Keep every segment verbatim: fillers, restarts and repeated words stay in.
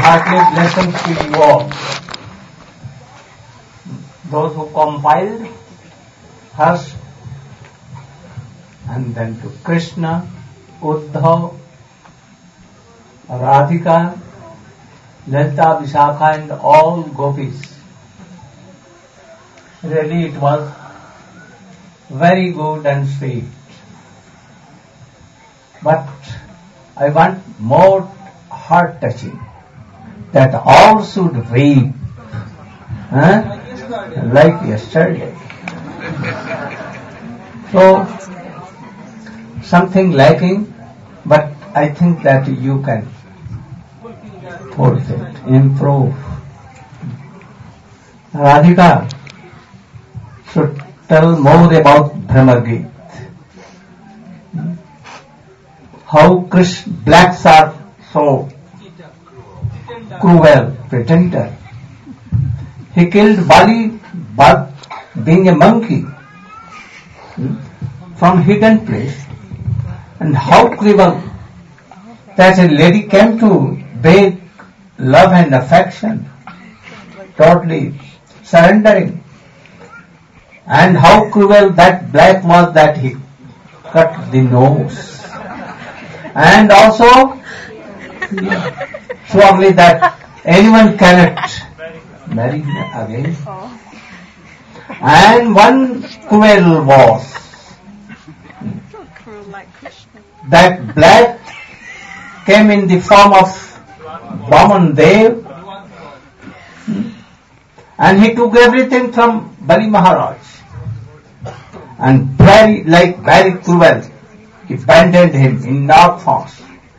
heartily blessings to you all. Those who compiled first, and then to Krishna, Uddhav, Radhika, Lalita, Vishakha and all gopis. Really it was very good and sweet. But I want more heart touching, that all should weep, huh? Like yesterday. So, something lacking, but I think that you can fulfill, improve. Radhika should tell more about Bhramar Geet. How Krishna, blacks are so cruel, pretender. He killed Bali, but being a monkey from hidden place. And how cruel that a lady came to beg love and affection, totally surrendering. And how cruel that black was that he cut the nose. And also, surely that anyone cannot marry again. And one cruel was that black came in the form of Vaman Dev, and he took everything from Bali Maharaj, and very, like very cruel, he abandoned him in dark force.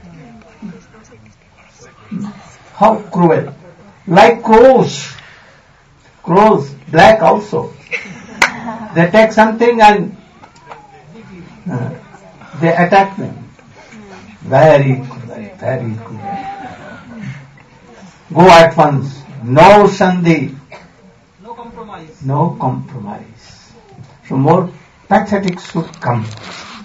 How cruel! Like crows, crows, black also. They take something and uh, they attack them. Very cruel, very cruel. Go at once. No sandhi. No compromise. No compromise. So more pathetic should come.